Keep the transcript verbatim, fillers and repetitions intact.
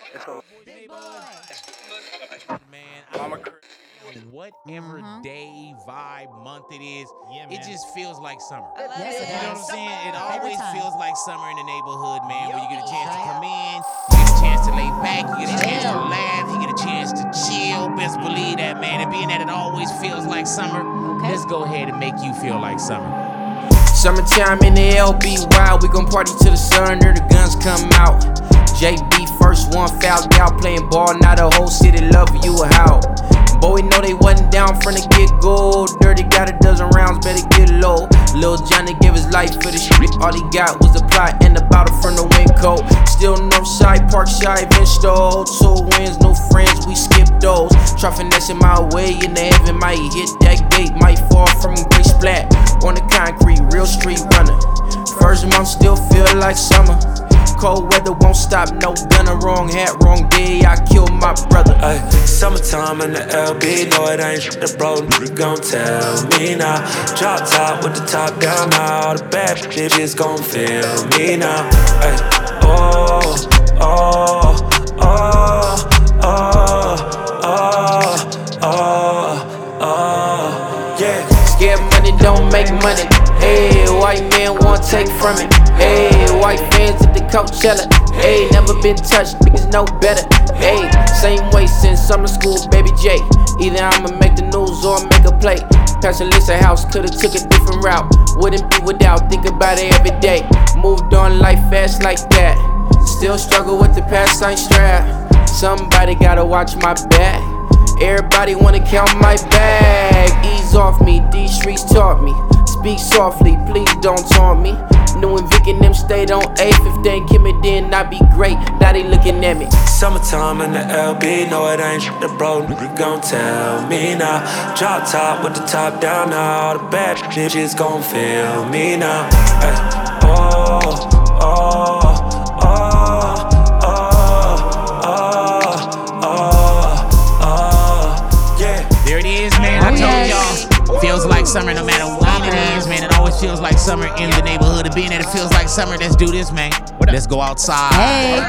Man, I don't know whatever Mhm. day, vibe, month it is, Yeah, it man. just feels like summer. Yes, it You know what I'm does. saying? It Every always time. feels like summer in the neighborhood, man, where you get a chance to Right. come in, you get a chance to lay back, you get a chance to Chill. laugh, you get a chance to chill. Best believe that, man. And being that it always feels like summer, Okay. let's go ahead and make you feel like summer. Summertime in the L B, wild, we gon' party till the sun or the guns come out. J B first one fouled out, playing ball, now the whole city love you a how. Boy, we know they wasn't down from the get-go. Dirty got a dozen rounds, better get low. Lil Johnny gave his life for the shit, all he got was a plot and a bottle from the Winco. Still Northside, Parkside, Vinstall. Two wins, no friends, we skip those. Try finessing my way in the heaven, might hit that gate, might fall from a great splat. On the concrete, real street runner. First month still feel like summer. Cold weather won't stop, no gunner, wrong hat, wrong day, I killed my brother. Ay, summertime in the L B, no it ain't shit the bro, you gon' tell me now. Drop top with the top down now, all the bad bitches gon' feel me now. Ay, oh, oh, oh, oh, oh, oh, oh, yeah. Scared money don't make money. Hey, white man won't take from it. Hey, white fans at the Coachella. Hey, never been touched, niggas know better. Hey, same way since summer school, baby J. Either I'ma make the news or make a play. Pastor Lisa house could've took a different route. Wouldn't be without, think about it every day. Moved on life fast like that. Still struggle with the past, I ain't strapped. Somebody gotta watch my back. Everybody wanna count my bag. Ease off me, these streets taught me. Speak softly, please don't taunt me. Knowing Vic and them stayed on eighth. If they ain't kill me, then I'd be great. Now they looking at me. Summertime in the L B, no it ain't shit the bro, you gon' tell me now. Drop top with the top down now, all the bad bitches gon' feel me now. Ay, oh, oh, oh, oh, oh, oh, oh, yeah. There it is, man. I Oh, told yes. y'all. Feels like summer no matter when it is, man. It always feels like summer in the neighborhood. And being that it feels like summer, let's do this, man. Let's go outside. Hey.